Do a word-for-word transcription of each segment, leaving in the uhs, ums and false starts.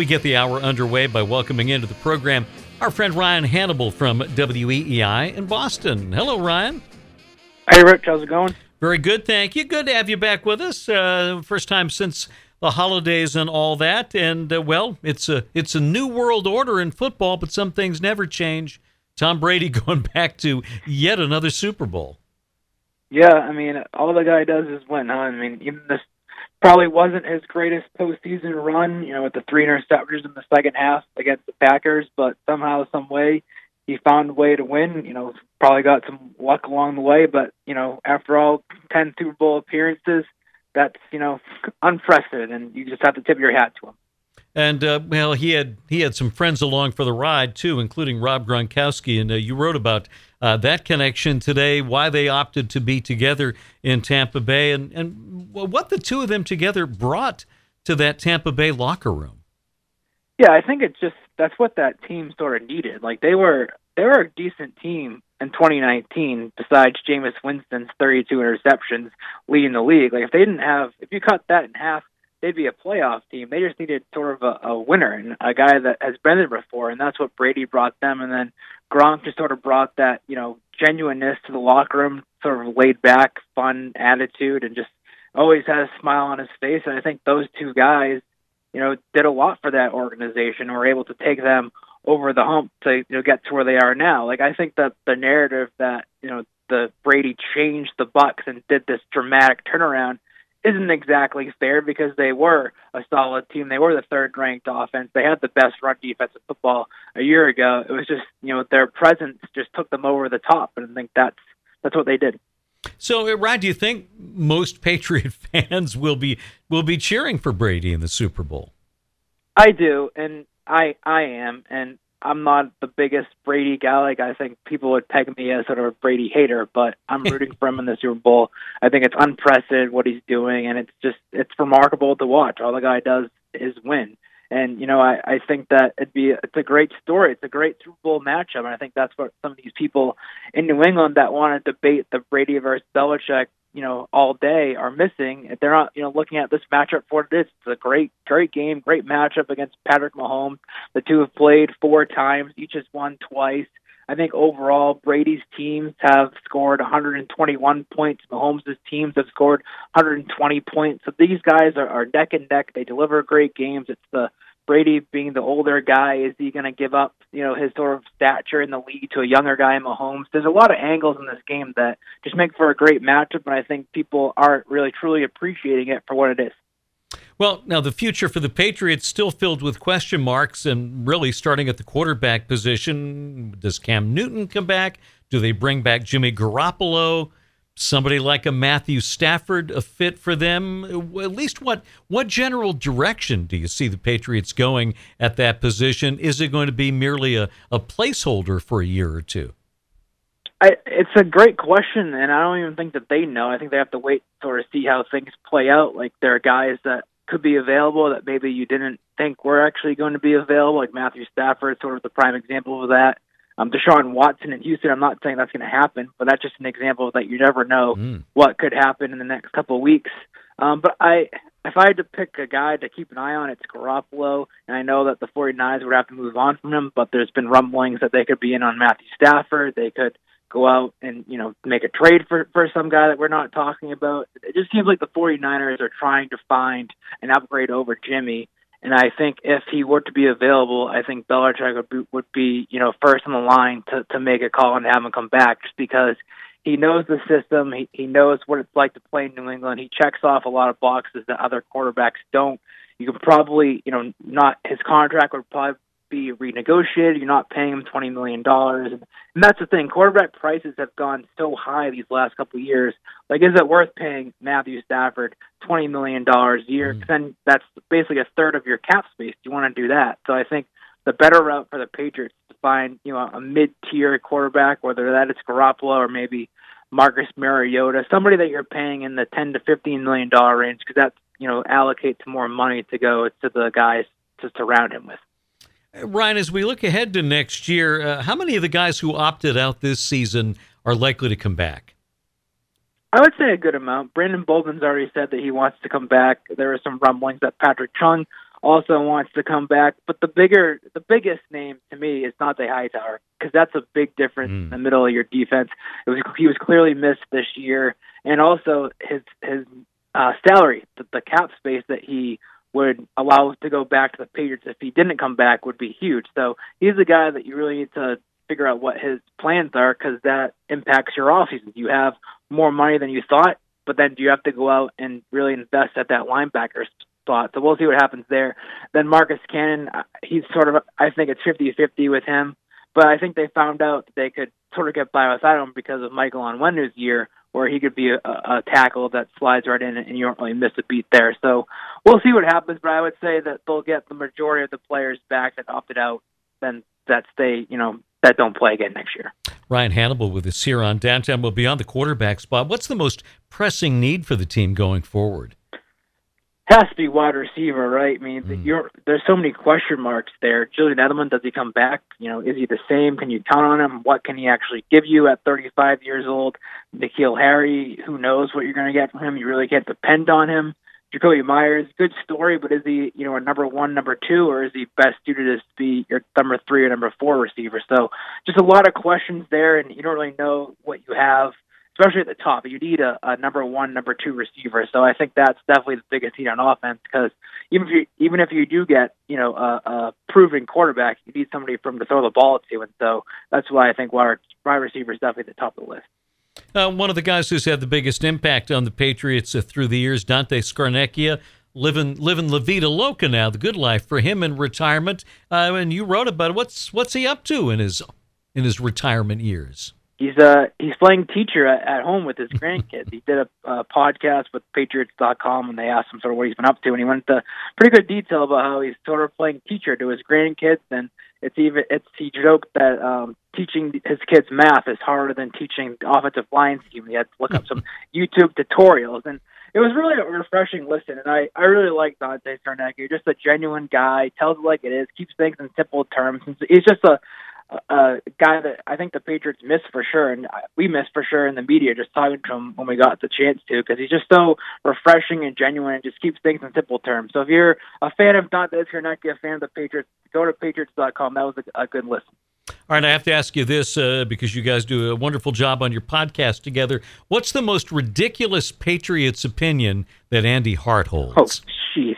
we get the hour underway by welcoming into the program our friend Ryan Hannibal from W E E I in Boston. Hello, Ryan. Hey, Rich. How's it going? Very good, thank you. Good to have you back with us. Uh, first time since the holidays and all that. And, uh, well, it's a, it's a new world order in football, but some things never change. Tom Brady going back to yet another Super Bowl. Yeah, I mean, all the guy does is win, huh? I mean, even this probably wasn't his greatest postseason run, you know, with the three interceptions in the second half against the Packers, but somehow, some way, he found a way to win. You know, probably got some luck along the way, but, you know, after all ten Super Bowl appearances, that's, you know, unprecedented, and you just have to tip your hat to him. And, uh, well, he had he had some friends along for the ride, too, including Rob Gronkowski. And uh, you wrote about uh, that connection today, why they opted to be together in Tampa Bay, and, and what the two of them together brought to that Tampa Bay locker room. Yeah, I think it's just that's what that team sort of needed. Like, they were they were a decent team in twenty nineteen, besides Jameis Winston's thirty-two interceptions leading the league. Like, if they didn't have, if you cut that in half, they'd be a playoff team. They just needed sort of a, a winner and a guy that has been there before, and that's what Brady brought them. And then Gronk just sort of brought that, you know, genuineness to the locker room, sort of laid back, fun attitude, and just always had a smile on his face. And I think those two guys, you know, did a lot for that organization and were able to take them over the hump to, you know, get to where they are now. Like, I think that the narrative that, you know, the Brady changed the Bucs and did this dramatic turnaround isn't exactly fair, because they were a solid team. They were the third-ranked offense. They had the best run defense in football a year ago. It was just, you know, their presence just took them over the top, and I think that's that's what they did. So, uh, Ryan, do you think most Patriot fans will be will be cheering for Brady in the Super Bowl? I do, and I I am, and I'm not the biggest Brady guy. Like, I think people would peg me as sort of a Brady hater, but I'm rooting for him in the Super Bowl. I think it's unprecedented what he's doing, and it's just it's remarkable to watch. All the guy does is win. And, you know, I, I think that it'd be it's a great story. It's a great Super Bowl matchup, and I think that's what some of these people in New England that want to debate the Brady versus Belichick, you know, all day are missing. If they're not, you know, looking at this matchup for what it is, it's a great, great game, great matchup against Patrick Mahomes. The two have played four times. Each has won twice. I think overall Brady's teams have scored one hundred twenty-one points. Mahomes' teams have scored one hundred twenty points. So these guys are, are neck and neck. They deliver great games. It's the Brady being the older guy. Is he going to give up, you know, his sort of stature in the league to a younger guy, Mahomes? There's a lot of angles in this game that just make for a great matchup, and I think people aren't really truly appreciating it for what it is. Well, now the future for the Patriots still filled with question marks, and really starting at the quarterback position. Does Cam Newton come back? Do they bring back Jimmy Garoppolo? Somebody like a Matthew Stafford a fit for them? At least what what general direction do you see the Patriots going at that position? Is it going to be merely a, a placeholder for a year or two? I, it's a great question, and I don't even think that they know. I think they have to wait to sort of see how things play out. Like, there are guys that could be available that maybe you didn't think were actually going to be available, like Matthew Stafford, sort of the prime example of that. Um, Deshaun Watson in Houston, I'm not saying that's going to happen, but that's just an example that you never know mm. what could happen in the next couple of weeks. Um, but I, if I had to pick a guy to keep an eye on, it's Garoppolo, and I know that the 49ers would have to move on from him, but there's been rumblings that they could be in on Matthew Stafford. They could go out and, you know, make a trade for, for some guy that we're not talking about. It just seems like the 49ers are trying to find an upgrade over Jimmy. And I think if he were to be available, I think Belichick would be, would be you know, first on the line to, to make a call and have him come back, just because he knows the system. He, he knows what it's like to play in New England. He checks off a lot of boxes that other quarterbacks don't. You could probably, you know, not his contract would probably be renegotiated. You're not paying him twenty million dollars. And, and that's the thing. Quarterback prices have gone so high these last couple of years. Like, is it worth paying Matthew Stafford twenty million dollars a year? Mm. Then that's basically a third of your cap space. Do you want to do that? So I think the better route for the Patriots is to find, you know, a mid-tier quarterback, whether that is Garoppolo or maybe Marcus Mariota, somebody that you're paying in the ten to fifteen million dollars range, because that, you know, allocates more money to go to the guys to surround him with. Ryan, as we look ahead to next year, uh, how many of the guys who opted out this season are likely to come back? I would say a good amount. Brandon Bolden's already said that he wants to come back. There are some rumblings that Patrick Chung also wants to come back. But the bigger, the biggest name to me is Dante Hightower, because that's a big difference mm. in the middle of your defense. It was he was clearly missed this year, and also his his uh, salary, the, the cap space that he would allow to go back to the Patriots if he didn't come back would be huge. So he's a guy that you really need to figure out what his plans are, because that impacts your offseason. You have more money than you thought, but then do you have to go out and really invest at that linebacker spot? So we'll see what happens there. Then Marcus Cannon, he's sort of, I think it's fifty-fifty with him, but I think they found out that they could sort of get by without him because of Michael Onwenu's year, where he could be a, a tackle that slides right in and you don't really miss a beat there. So we'll see what happens, but I would say that they'll get the majority of the players back that opted out, then that stay, you know, that don't play again next year. Ryan Hannibal with us here on Downtown. Well, beyond the quarterback spot, what's the most pressing need for the team going forward? Has to be wide receiver, right? I mean, mm. you're, there's so many question marks there. Julian Edelman, does he come back? You know, is he the same? Can you count on him? What can he actually give you at thirty-five years old? N'Keal Harry, who knows what you're going to get from him? You really can't depend on him. Jacoby Myers, good story, but is he, you know, a number one, number two, or is he best suited to be your number three or number four receiver? So just a lot of questions there, and you don't really know what you have, especially at the top. You need a, a number one, number two receiver. So I think that's definitely the biggest need on offense, because even if you, even if you do get, you know, a, a proven quarterback, you need somebody from to throw the ball to, and so that's why I think wide, wide receiver is definitely at the top of the list. Uh, one of the guys who's had the biggest impact on the Patriots uh, through the years, Dante Scarnecchia, living living La Vida Loca now, the good life for him in retirement. Uh, and you wrote about it. What's what's he up to in his in his retirement years? He's uh he's playing teacher at, at home with his grandkids. He did a, a podcast with Patriots dot com, and they asked him sort of what he's been up to, and he went into pretty good detail about how he's sort of playing teacher to his grandkids. And it's even it's he joked that um, teaching his kids math is harder than teaching the offensive line scheme. He had to look up some YouTube tutorials, and it was really a refreshing listen. And I, I really like Dante Scarnecchia. Just a genuine guy, tells it like it is, keeps things in simple terms. And he's just a a guy that I think the Patriots miss for sure, and we miss for sure in the media just talking to him when we got the chance to, because he's just so refreshing and genuine and just keeps things in simple terms. So if you're a fan of Dante Scarnecchia, a fan of the Patriots, go to Patriots dot com. That was a, a good listen. All right, I have to ask you this uh, because you guys do a wonderful job on your podcast together. What's the most ridiculous Patriots opinion that Andy Hart holds? Oh, jeez.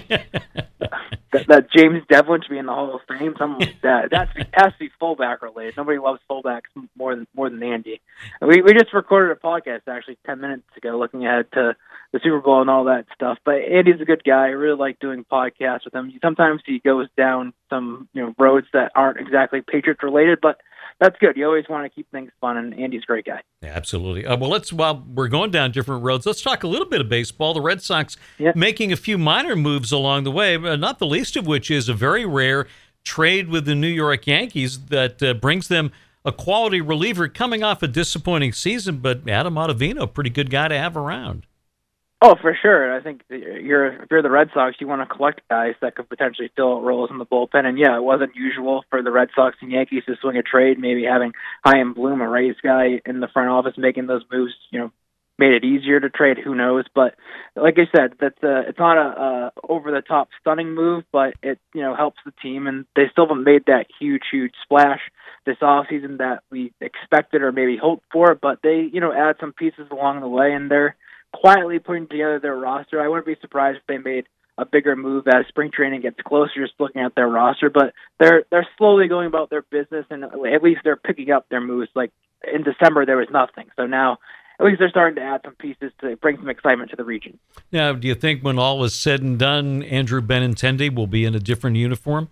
that, that James Devlin should be in the Hall of Fame, something like that. That has to be fullback related. Nobody loves fullbacks more than more than Andy. We we just recorded a podcast actually ten minutes ago, looking ahead to the Super Bowl and all that stuff. But Andy's a good guy. I really like doing podcasts with him. Sometimes he goes down some you know roads that aren't exactly Patriots related, but that's good. You always want to keep things fun, and Andy's a great guy. Yeah, absolutely. Uh, well, let's while we're going down different roads, let's talk a little bit of baseball. The Red Sox yeah. making a few minor moves along the way, not the least of which is a very rare trade with the New York Yankees that uh, brings them a quality reliever coming off a disappointing season, but Adam Ottavino, pretty good guy to have around. Oh, for sure. I think you're if you're the Red Sox, you want to collect guys that could potentially fill roles in the bullpen. And yeah, it wasn't usual for the Red Sox and Yankees to swing a trade. Maybe having Chaim Bloom, a Rays guy, in the front office making those moves, you know, made it easier to trade. Who knows? But like I said, that's a, it's not a, a over the top stunning move, but it you know helps the team, and they still haven't made that huge, huge splash this offseason that we expected or maybe hoped for. But they you know add some pieces along the way, and they're quietly putting together their roster. I wouldn't be surprised if they made a bigger move as spring training gets closer, just looking at their roster. But they're they're slowly going about their business, and at least they're picking up their moves. Like in December, there was nothing. So now at least they're starting to add some pieces to bring some excitement to the region. Now, do you think when all is said and done, Andrew Benintendi will be in a different uniform?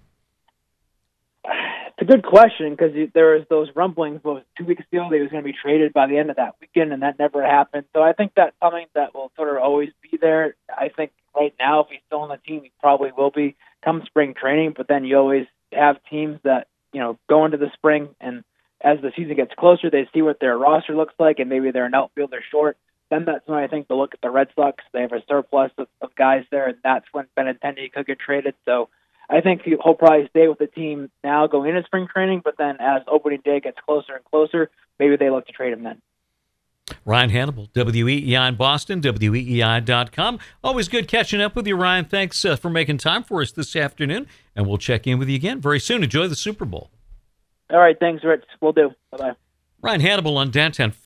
It's a good question, because there was those rumblings well, two weeks ago that he was going to be traded by the end of that weekend, and that never happened. So I think that's something that will sort of always be there. I think right now, if he's still on the team, he probably will be come spring training, but then you always have teams that, you know, go into the spring, and as the season gets closer, they see what their roster looks like, and maybe they're an outfielder short. Then that's when I think they'll look at the Red Sox. They have a surplus of, of guys there, and that's when Benintendi could get traded. So I think he'll probably stay with the team now going into spring training, but then as opening day gets closer and closer, maybe they look to trade him then. Ryan Hannibal, W E E I in Boston, W E E I dot com. Always good catching up with you, Ryan. Thanks uh, for making time for us this afternoon, and we'll check in with you again very soon. Enjoy the Super Bowl. All right, thanks, Rich. We'll do. Bye-bye. Ryan Hannibal on Downtown